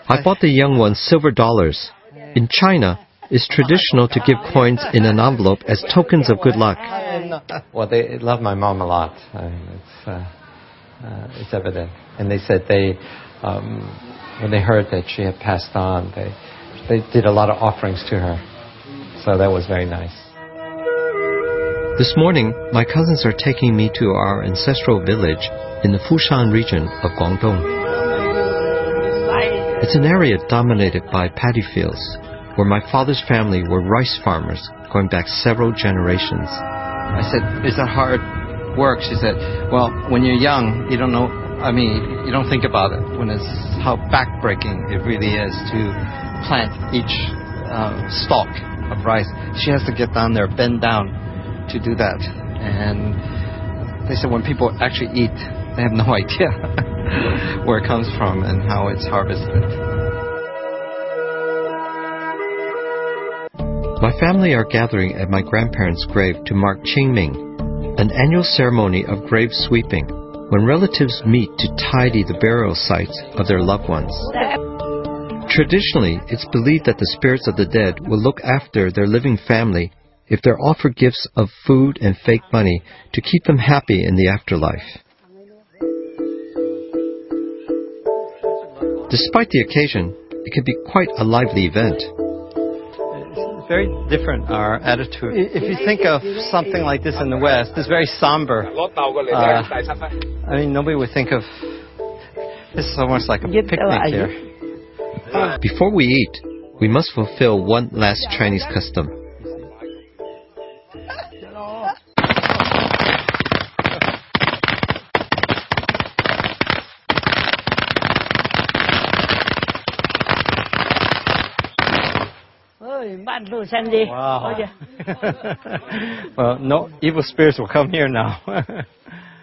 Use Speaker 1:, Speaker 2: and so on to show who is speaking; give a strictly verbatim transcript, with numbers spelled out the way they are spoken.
Speaker 1: I bought the young ones silver dollars. In China, it's traditional to give coins in an envelope as tokens of good luck.
Speaker 2: Well, they love my mom a lot. I mean, it's, uh, uh, it's evident. And they said they, um, when they heard that she had passed on, they they did a lot of offerings to her. So that was very nice.
Speaker 1: This morning, my cousins are taking me to our ancestral village in the Fushan region of Guangdong. It's an area dominated by paddy fields, where my father's family were rice farmers going back several generations.
Speaker 3: I said, is that hard work? She said, well, when you're young, you don't know, I mean, you don't think about it, when it's how backbreaking it really is to plant each uh, stalk of rice. She has to get down there, bend down to do that. And they said when people actually eat, they have no idea where it comes from and how it's harvested.
Speaker 1: My family are gathering at my grandparents' grave to mark Qingming, an annual ceremony of grave sweeping, when relatives meet to tidy the burial sites of their loved ones. Traditionally, it's believed that the spirits of the dead will look after their living family if they're offered gifts of food and fake money to keep them happy in the afterlife. Despite the occasion, it can be quite a lively event.
Speaker 3: It's very different, our attitude. If you think of something like this in the West, it's very somber. Uh, I mean, nobody would think of this is almost like a picnic here.
Speaker 1: Before we eat, we must fulfill one last Chinese custom.
Speaker 3: Wow. Well, no evil spirits will come here now.